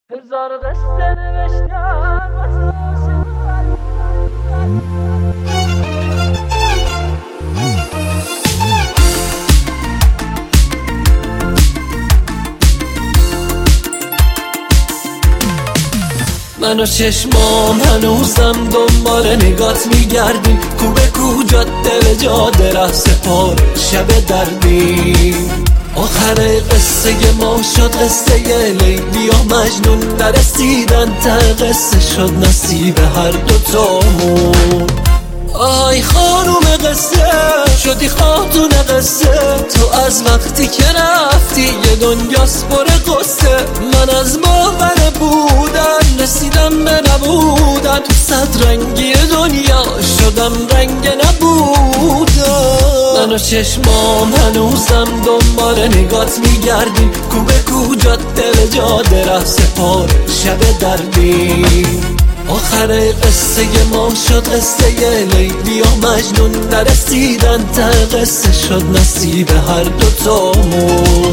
هزار قصه نوشتم واسه من و چشمام هنوزم دنبال نگات میگردیم، کوبه کو جاده به جاده ره سپار شب دردیم. آخر قصه ما شد قصه لیلی و مجنون، نرسیدن ته قصه شد نصیب هر دوتامون. آی خانوم قصه شدی خاتون قصه، تو از وقتی که رفتی یه دنیاست پر قصه. من از باور بودن رسیدم به نبودن، تو صد رنگی دنیا شدم رنگ نبودن. من و چشمام هنوزم دنبال نگات میگردیم، کوبه کو جاده به جاده ره سپار شب دردیم. آخر قصه ما شد قصه لیلی و مجنون، نرسیدن ته قصه شد نصیب هر دوتامون.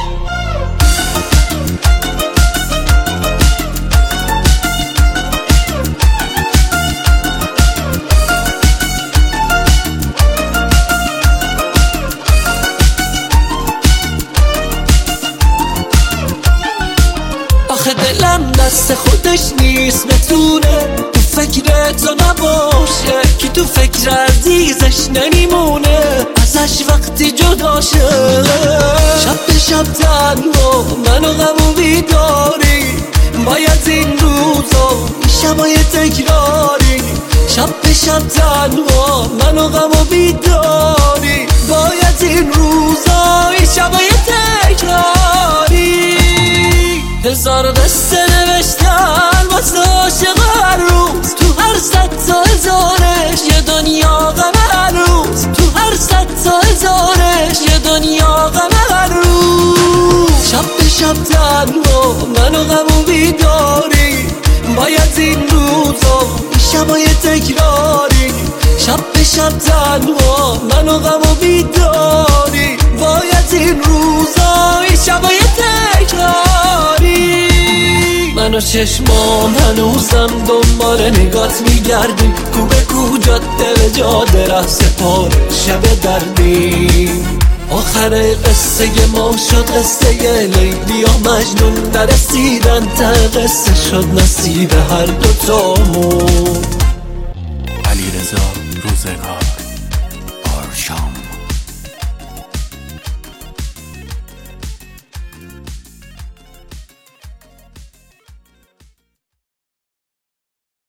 آخه دلم دست خودش نیست بتونه تو فکر تو نباشه، که تو فکر عزیزش نمیمونه ازش وقتی جدا شه. شب به شب تنها منو غم و بیداری، باید این روزا این شبای تکراری. شب به شب تنها منو غم و بیداری، باید این روزا این شبای تکراری. هزار قصه نوشتن واسه عاشق هر روز، تو هر صد تا هزارش یه دنیا غم هر روز. تو هر صد تا هزارش یه دنیا غم هر روز. شب به شب تنها منو غم و بیداری، باید این روزا این شبای تکراری. شب به شب تنها منو غم و بیداری، باید این روزا این شبای تکراری. من و چشمام هنوزم دنبال نگات میگردیم، کوبه کو جاده به جاده ره سپار شب دردیم. آخر قصه ما شد قصه لیلی و مجنون، نرسیدن ته قصه شد نصیب هر دوتامون. علیرضا روزگار آرشام.